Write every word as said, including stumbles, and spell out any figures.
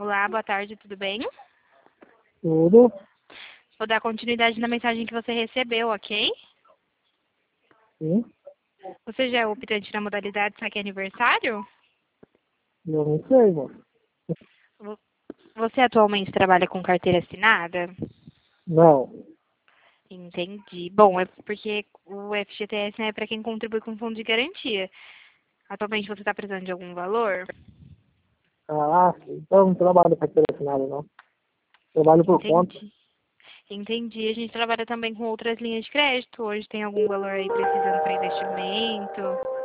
Olá, boa tarde, tudo bem? Tudo? Vou dar continuidade na mensagem que você recebeu, ok? Sim. Você já é optante na modalidade saque aniversário? Eu não sei, mano. Vo- Você atualmente trabalha com carteira assinada? Não. Entendi. Bom, é porque o F G T S, né, é para quem contribui com fundo de garantia. Atualmente você está precisando de algum valor? Ah, então eu não trabalho para ter assinado, não. Trabalho por conta. Entendi. Entendi. A gente trabalha também com outras linhas de crédito. Hoje tem algum valor aí precisando para investimento?